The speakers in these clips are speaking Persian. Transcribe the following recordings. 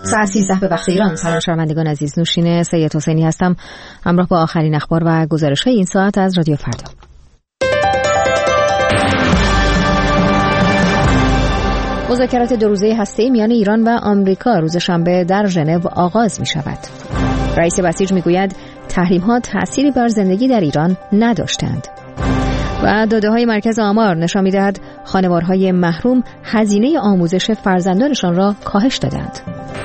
ساعت 13 به وقت ایران. سلام شنوندگان عزیز، نوشین سید حسینی هستم، همراه با آخرین اخبار و گزارش‌های این ساعت از رادیو فردا. مذاکرات دو روزه هسته‌ای میان ایران و آمریکا روز شنبه در ژنو آغاز می‌شود. رئیس بسیج میگوید تحریم‌ها تأثیری بر زندگی در ایران نداشتند. و داده‌های مرکز آمار نشان می‌دهد خانوارهای محروم هزینه آموزش فرزندانشان را کاهش دادند.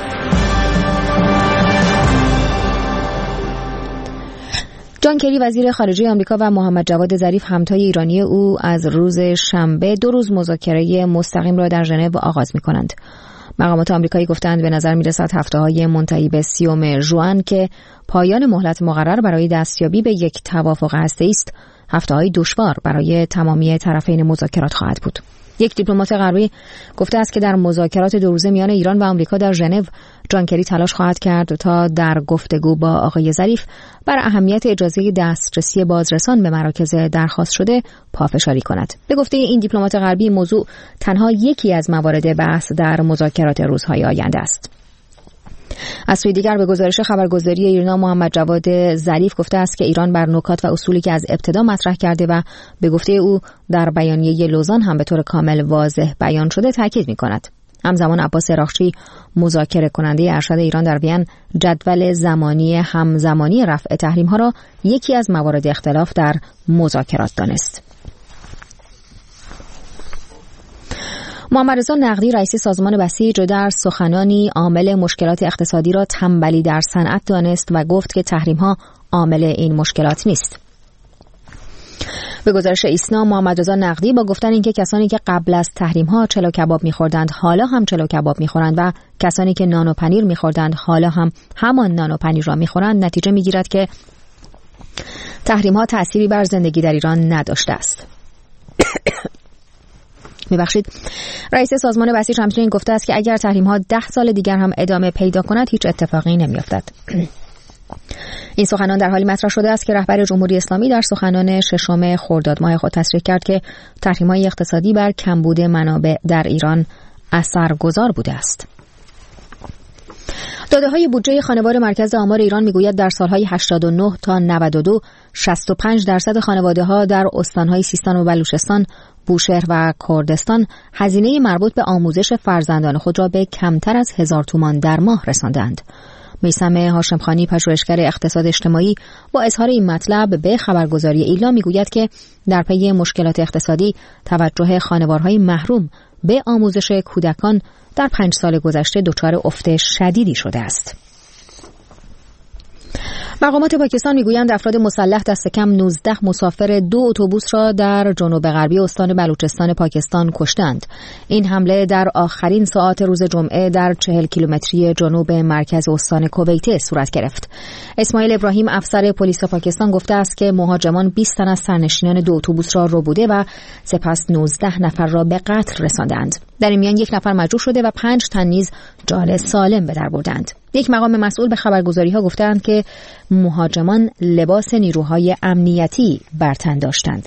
جان کری وزیر خارجه آمریکا و محمد جواد ظریف همتای ایرانی او از روز شنبه 2 روز مذاکره مستقیم را در ژنو آغاز می‌کنند. مقامات آمریکایی گفتند به نظر می‌رسد هفته‌های منتهی به 30 ژوئن که پایان مهلت مقرر برای دستیابی به یک توافق هسته‌ای است، هفته‌های دشوار برای تمامی طرفین مذاکرات خواهد بود. یک دیپلمات غربی گفته است که در مذاکرات 2 روزه میان ایران و آمریکا در ژنو جان کری تلاش خواهد کرد تا در گفتگو با آقای ظریف بر اهمیت اجازه دسترسی بازرسان به مراکز درخواست شده پافشاری کند. به گفته این دیپلمات غربی موضوع تنها یکی از موارد بحث در مذاکرات روزهای آینده است. از سوی دیگر به گزارش خبرگزاری ایرنا محمد جواد ظریف گفته است که ایران بر نکات و اصولی که از ابتدا مطرح کرده و به گفته او در بیانیه لوزان هم به طور کامل واضح بیان شده تاکید می‌کند. همزمان عباس اراغچی مذاکره کننده ارشد ایران در وین جدول زمانی همزمانی رفع تحریم‌ها را یکی از موارد اختلاف در مذاکرات دانست. محمد رضا نقدی رئیس سازمان بسیج در سخنانی عامل مشکلات اقتصادی را تنبلی در صنعت دانست و گفت که تحریم‌ها عامل این مشکلات نیست. به گزارش ایسنا محمد رضا نقدی با گفتن اینکه کسانی که قبل از تحریم‌ها چلو کباب می‌خوردند حالا هم چلو کباب می‌خورند و کسانی که نان و پنیر می‌خوردند حالا هم همان نان و پنیر را می‌خورند، نتیجه می‌گیرد که تحریم‌ها تأثیری بر زندگی در ایران نداشته است. رئیس سازمان بسیج همچنین گفته است که اگر تحریم‌ها 10 سال دیگر هم ادامه پیدا کند هیچ اتفاقی نمی‌افتد. این سخنان در حالی مطرح شده است که رهبر جمهوری اسلامی در سخنان 6 خرداد ماه خود تصریح کرد که تحریم‌های اقتصادی بر کمبود منابع در ایران اثرگذار بوده است. داده‌های بودجه خانوار مرکز آمار ایران میگوید در سالهای 89 تا 92 65% خانواده‌ها در استان‌های سیستان و بلوچستان، بوشهر و کردستان هزینه مربوط به آموزش فرزندان خود را به کمتر از 1000 تومان در ماه رساندند. میثم هاشمخانی پژوهشگر اقتصاد اجتماعی با اظهار این مطلب به خبرگزاری ایلا میگوید که در پی مشکلات اقتصادی توجه خانوارهای محروم به آموزش کودکان در 5 سال گذشته دچار افت شدیدی شده است. مقامات پاکستان میگویند افراد مسلح دست کم 19 مسافر 2 اتوبوس را در جنوب غربی استان بلوچستان پاکستان کشتند. این حمله در آخرین ساعات روز جمعه در 40 کیلومتری جنوب مرکز استان کویته صورت گرفت. اسماعیل ابراهیم افسر پلیس پاکستان گفته است که مهاجمان 20 تن از سرنشینان 2 اتوبوس را ربوده و سپس 19 نفر را به قتل رساندند. در این میان 1 نفر مجروح شده و 5 تن نیز جان سالم به در بردند. یک مقام مسئول به خبرگزاری‌ها گفتند که مهاجمان لباس نیروهای امنیتی بر تن داشتند.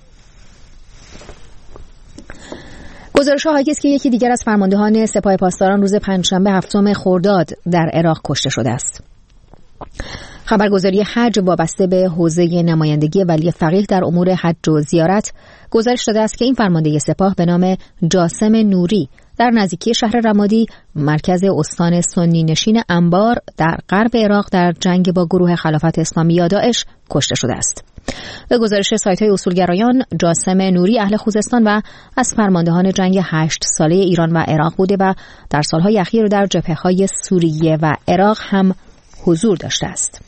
گزارش‌ها حاکی است که یکی دیگر از فرماندهان سپاه پاسداران روز پنجشنبه 7 خرداد در عراق کشته شده است. خبرگزاری حج وابسته به حوزه نمایندگی ولی فقیه در امور حج و زیارت گزارش داده است که این فرمانده سپاه به نام جاسم نوری در نزدیکی شهر رمادی مرکز استان سنی نشین انبار در غرب عراق در جنگ با گروه خلافت اسلامی یا داعش کشته شده است. به گزارش سایت‌های اصولگرایان جاسم نوری اهل خوزستان و از فرماندهان جنگ 8 ساله ایران و عراق بوده و در سالهای اخیر در جبهه‌های سوریه و عراق هم حضور داشته است.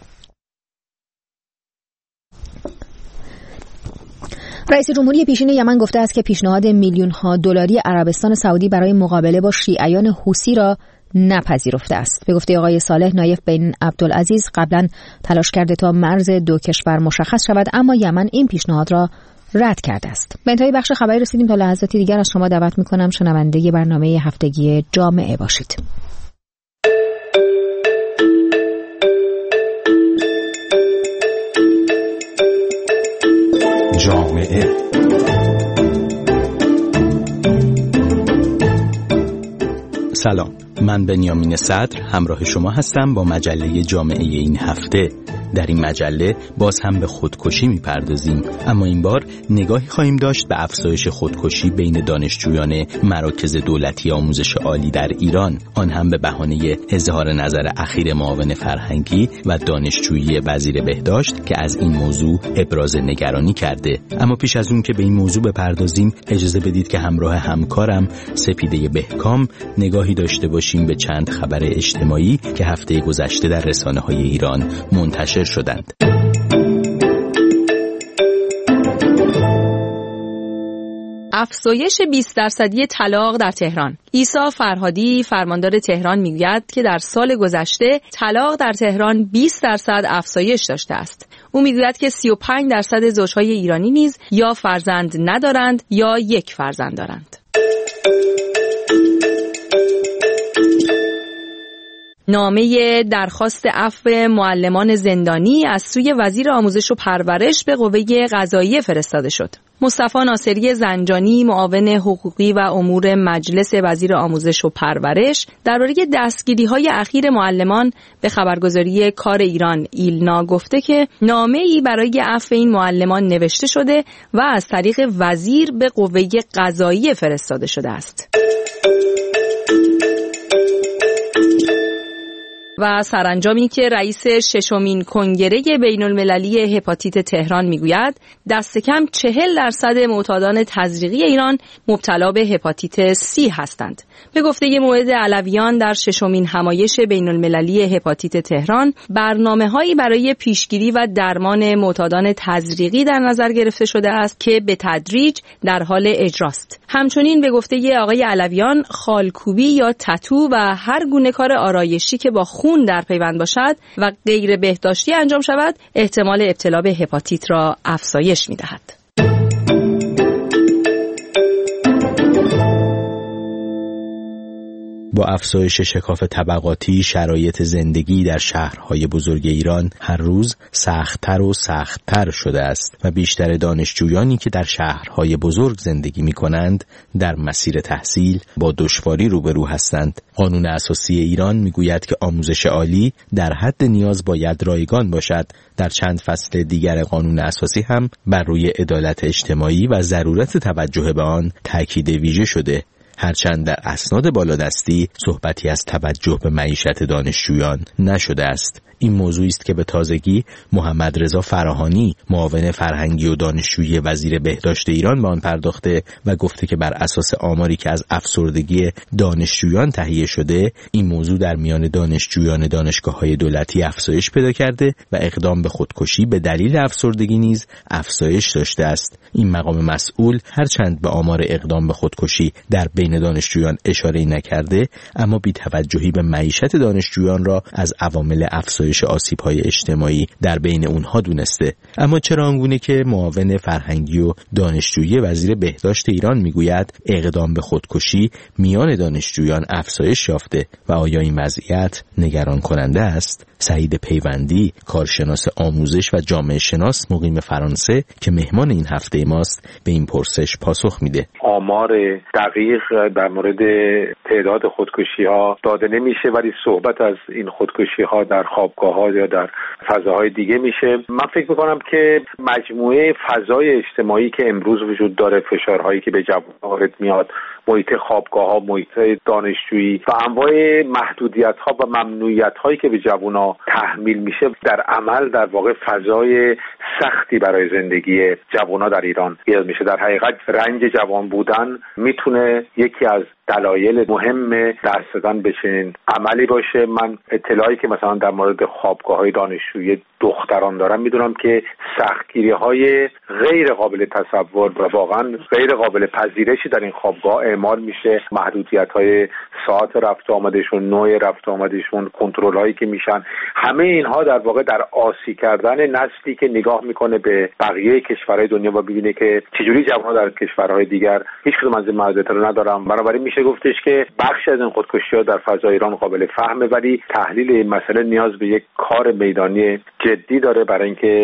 رئیس جمهوری پیشین یمن گفته است که پیشنهاد میلیون‌ها دلاری عربستان سعودی برای مقابله با شیعیان حوثی را نپذیرفته است. به گفته آقای صالح نایف بن عبدالعزیز قبلا تلاش کرده تا مرز 2 کشور مشخص شود، اما یمن این پیشنهاد را رد کرده است. به انتهای بخش خبری رسیدیم. تا لحظاتی دیگر از شما دعوت می‌کنم شنونده برنامه هفتگی جامعه باشید. جامعه سلام، من بنیامین صدر همراه شما هستم با مجله جامعه این هفته. در این مجله باز هم به خودکشی میپردازیم، اما این بار نگاهی خواهیم داشت به افزایش خودکشی بین دانشجویان مراکز دولتی آموزش عالی در ایران، آن هم به بهانه اظهار نظر اخیر معاون فرهنگی و دانشجویی وزیر بهداشت که از این موضوع ابراز نگرانی کرده. اما پیش از اون که به این موضوع بپردازیم، اجازه بدید که همراه همکارم سپیده بهکام نگاهی داشته باشیم به چند خبر اجتماعی که هفته گذشته در رسانه‌های ایران منتشر شدند. افزایش 20% طلاق در تهران. عیسی فرهادی فرماندار تهران میگوید که در سال گذشته طلاق در تهران 20% افزایش داشته است. او میگوید که 35% زوجهای ایرانی نیز یا فرزند ندارند یا یک فرزند دارند. نامه درخواست عفو معلمان زندانی از سوی وزیر آموزش و پرورش به قوه قضاییه فرستاده شد. مصطفی ناصری زنجانی معاون حقوقی و امور مجلس وزیر آموزش و پرورش درباره دستگیری‌های اخیر معلمان به خبرگزاری کار ایران ایلنا گفته که نامه‌ای برای عفو این معلمان نوشته شده و از طریق وزیر به قوه قضاییه فرستاده شده است. و سرانجامی که رئیس ششمین کنگره بین المللی هپاتیت تهران میگوید دست کم 40% معتادان تزریقی ایران مبتلا به هپاتیت C هستند. به گفته موعد علویان در ششمین همایش بین المللی هپاتیت تهران برنامه‌هایی برای پیشگیری و درمان معتادان تزریقی در نظر گرفته شده است که به تدریج در حال اجراست. همچنین به گفته آقای علویان خالکوبی یا تتو و هر گونه کار آرایشی که با خون در پیوند باشد و غیر بهداشتی انجام شود احتمال ابتلا به هپاتیت را افزایش می‌دهد. با افزایش شکاف طبقاتی، شرایط زندگی در شهرهای بزرگ ایران هر روز سخت‌تر و سخت‌تر شده است و بیشتر دانشجویانی که در شهرهای بزرگ زندگی می‌کنند در مسیر تحصیل با دشواری روبرو هستند. قانون اساسی ایران می‌گوید که آموزش عالی در حد نیاز باید رایگان باشد. در چند فصل دیگر قانون اساسی هم بر روی عدالت اجتماعی و ضرورت توجه به آن تاکید ویژه شده. هرچند در اسناد بالادستی صحبتی از توجه به معیشت دانشجویان نشده است. این موضوعی است که به تازگی محمد رضا فراهانی معاون فرهنگی و دانشجویی وزیر بهداشت ایران به آن پرداخته و گفته که بر اساس آماری که از افسردگی دانشجویان تهیه شده این موضوع در میان دانشجویان دانشگاه‌های دولتی افزایش پیدا کرده و اقدام به خودکشی به دلیل افسردگی نیز افزایش داشته است. این مقام مسئول هرچند به آمار اقدام به خودکشی در بین دانشجویان اشاره نکرده، اما بی‌توجهی به معیشت دانشجویان را از عوامل افزایش آسیب‌های اجتماعی در بین اونها دونسته. اما چرا آنگونه که معاون فرهنگی و دانشجویی وزیر بهداشت ایران میگوید اقدام به خودکشی میان دانشجویان افزایش یافته و آیا این وضعیت نگران کننده است؟ سعید پیوندی، کارشناس آموزش و جامعه شناس مقیم فرانسه که مهمان این هفته ماست، به این پرسش پاسخ میده. آمار دقیق در مورد تعداد خودکشی‌ها داده نمیشه، ولی صحبت از این خودکشی‌ها در خوابگاه‌ها یا در فضاهای دیگه میشه. من فکر می‌کنم که مجموعه فضای اجتماعی که امروز وجود داره، فشارهایی که به جوانان وارد میاد، محیط خوابگاه‌ها، محیط دانشجویی و انواع محدودیت‌ها و ممنوعیت‌هایی که به جوانان تحمیل میشه، در عمل در واقع فضای سختی برای زندگی جوانان در ایران ایجاد میشه. در حقیقت رنج جوان بودن میتونه یکی از دلایل مهم دست دادن به چنین عملی باشه. من اطلاعی که مثلا در مورد خوابگاه‌های دانشجویی دختران دارم میدونم که سختگیری‌های غیر قابل تصور و واقعا غیر قابل پذیرشی در این خوابگاه اعمال میشه. محدودیت‌های ساعت رفت و آمدشون، نوع رفت و آمدشون، کنترل‌هایی که میشن، همه اینها در واقع در آسی کردن نسلی که نگاه میکنه به بقیه کشورهای دنیا و ببینه که چجوری جوان‌ها در کشورهای دیگر هیچ کدوم از این محدودیت‌ها رو ندارن. بنابراین میشه گفتش که بخشی از این خودکشی‌ها در فضای ایران قابل فهمه، ولی تحلیل این مسئله نیاز به یک کار میدانی جدی داره برای اینکه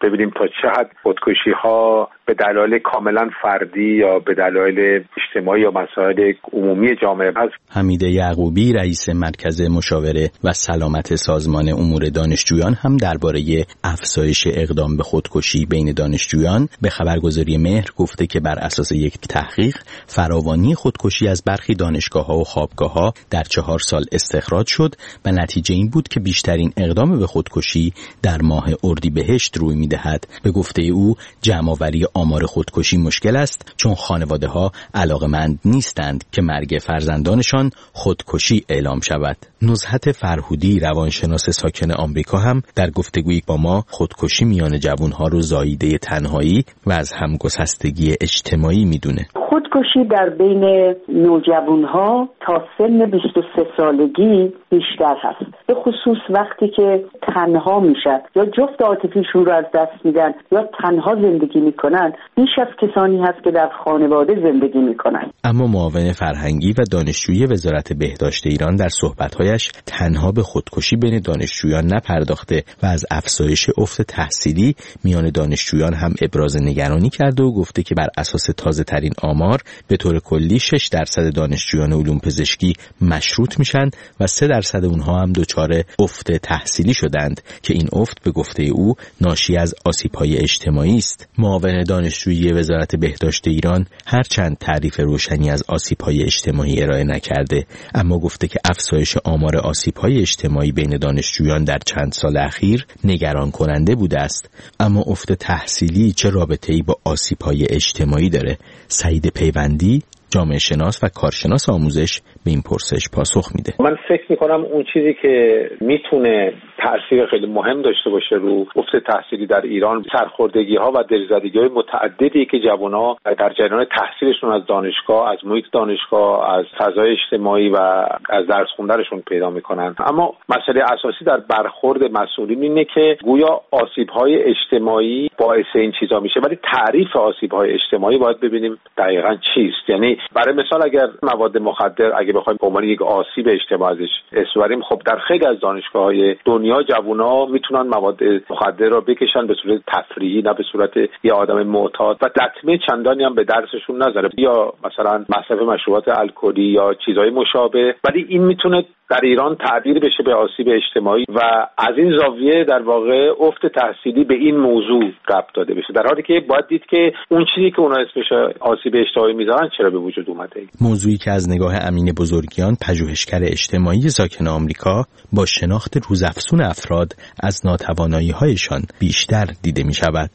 ببینیم تا چه حد خودکشی‌ها به دلایل کاملا فردی یا به دلایل اجتماعی یا مسائل عمومی جامعه هست. حمید یعقوبی رئیس مرکز مشاوره و سلامت سازمان امور دانشجویان هم درباره افزایش اقدام به خودکشی بین دانشجویان به خبرگزاری مهر گفته که بر اساس یک تحقیق فراوانی خودکشی از برخی دانشگاه‌ها و خوابگاه‌ها در 4 سال استخراج شد و نتیجه این بود که بیشترین اقدام به خودکشی در ماه اردیبهشت روی می‌دهد. به گفته او جمع‌آوری آمار خودکشی مشکل است چون خانواده‌ها علاقه‌مند نیستند که مرگ فرزندانشان خودکشی اعلام شود. نزهت فرهودی روانشناس ساکن آمریکا هم در گفتگویی با ما خودکشی میان جوانها رو زاییده تنهایی و از همگسستگی اجتماعی میدونه. خودکشی در بین نوجوانها تا سن 23 سالگی بیشتر هست، به خصوص وقتی که تنها میشن یا جفت عاطفیشون رو از دست میدن یا تنها زندگی میکنن، بیش از کسانی هست که در خانواده زندگی میکنن. اما معاون فرهنگی و دانشجویی وزارت بهداشت ایران در صحبت‌هایش تنها به خودکشی بین دانشجویان نپرداخته و از افزایش افت تحصیلی میان دانشجویان هم ابراز نگرانی کرده و گفته که بر اساس تازه‌ترین آمار به طور کلی 6% دانشجویان علوم پزشکی مشروط میشن و 3% اونها هم دچار افت تحصیلی شدند که این افت به گفته او ناشی از آسیب‌های اجتماعی است. معاون دانشجویی وزارت بهداشت ایران هرچند تعریف روشنی از آسیب‌های اجتماعی ارائه نکرده، اما گفته که افزایش آمار آسیب‌های اجتماعی بین دانشجویان در چند سال اخیر نگران کننده بوده است. اما افت تحصیلی چه رابطه‌ای با آسیب‌های اجتماعی داره؟ سعید پیوندی جامعه شناس و کارشناس آموزش به این پرسش پاسخ میده. من فکر میکنم اون چیزی که میتونه تأثیر خیلی مهم داشته باشه رو افت تحصیلی در ایران، سرخوردگی‌ها و دلزدگی‌های متعددی که جوان‌ها در جریان تحصیلشون از دانشگاه، از محیط دانشگاه، از فضای اجتماعی و از درس خوندنشون پیدا میکنن. اما مسئله اساسی در برخورد مسئولین اینه که گویا آسیب‌های اجتماعی باعث این چیزا میشه، ولی تعریف آسیب‌های اجتماعی باید ببینیم دقیقاً چیست. یعنی برای مثال اگر مواد مخدر اگه بخوایم به عنوان یک آسیب اجتماعی ازش اسم خب در خیلی از دانشگاه‌های دنیا جوونا میتونن مواد مخدر رو بکشن به صورت تفریحی، نه به صورت یه آدم معتاد، و لطمه چندانی هم به درسشون نذاره، یا مثلا مصرف مشروبات الکلی یا چیزهای مشابه، ولی این میتونه در ایران تعبیر بشه به آسیب اجتماعی و از این زاویه در واقع افت تحصیلی به این موضوع ربط داده بشه، در حالی که باید دید که اون چیزی که اونا اسمش آسیب اجتماعی میذارن چرا به وجود اومده. موضوعی که از نگاه امین بزرگیان پژوهشگر اجتماعی ساکن آمریکا با شناخت روزافزون افراد از ناتوانایی‌هایشان بیشتر دیده می‌شود.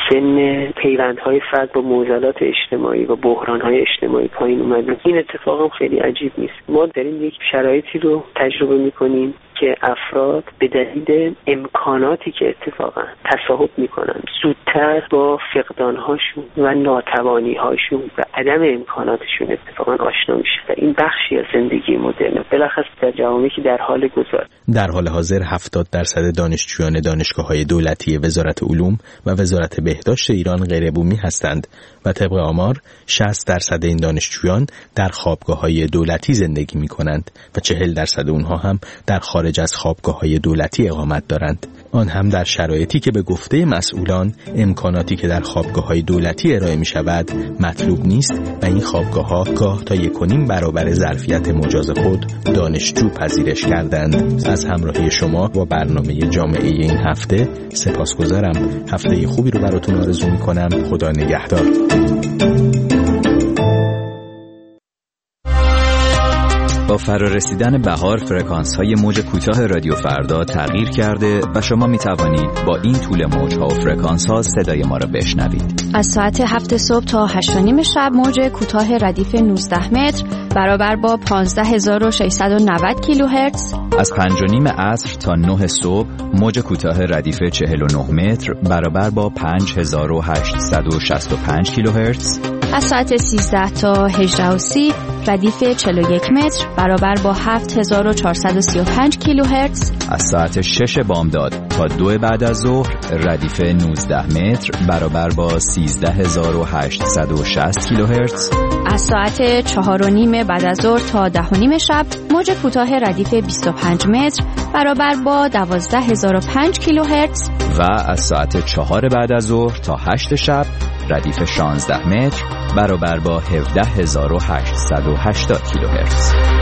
سن پیوندهای فرد با معضلات اجتماعی و بحرانهای اجتماعی پایین اومده. این اتفاق هم خیلی عجیب نیست. ما داریم یک شرایطی رو تجربه میکنیم که افراد به دلیل امکاناتی که اتفاقا تصاحب میکنن زودتر با فقدانهاشون و ناتوانیهاشون و عدم امکاناتشون اتفاقا آشنا میشه و این بخشی از زندگی مدرن بلخص در جوامعی که در حال گذار. در حال حاضر 70% دانشجویان دانشگاه‌های دولتی وزارت علوم و وزارت بهداشت ایران غیر بومی هستند و طبق آمار 60% این دانشجویان در خوابگاه‌های دولتی زندگی می‌کنند و 40% اونها هم در خارج از خوابگاه‌های دولتی اقامت دارند. آن هم در شرایطی که به گفته مسئولان امکاناتی که در خوابگاه‌های دولتی ارائه می‌شود مطلوب نیست و این خوابگاه‌ها گاه تا 1.5 برابر ظرفیت مجاز خود دانشجو پذیرش کردند. از همراهی شما با برنامه جامعه این هفته سپاسگزارم. هفته خوبی رو براتون آرزو می‌کنم. خدا نگهدار. با فرارسیدن بهار فرکانس‌های موج کوتاه رادیو فردا تغییر کرده و شما می توانید با این طول موج‌ها و فرکانس‌ها صدای ما را بشنوید. از ساعت 7 صبح تا 8:30 شب موج کوتاه ردیف 19 متر برابر با 15690 کیلوهرتز. از 5:30 عصر تا 9 صبح موج کوتاه ردیف 49 متر برابر با 5865 کیلوهرتز. از ساعت 13 تا 18:30 ردیف 41 متر برابر با 7435 کیلوهرتز. از ساعت 6 بامداد تا 2 بعد از ظهر ردیف 19 متر برابر با 13860 کیلوهرتز. از ساعت 4:30 بعد از ظهر تا 10:30 شب موج کوتاه ردیف 25 متر برابر با 12005 کیلوهرتز. و از ساعت 4 بعد از ظهر تا 8 شب ردیف 16 متر برابر با 17880 کیلوهرتز.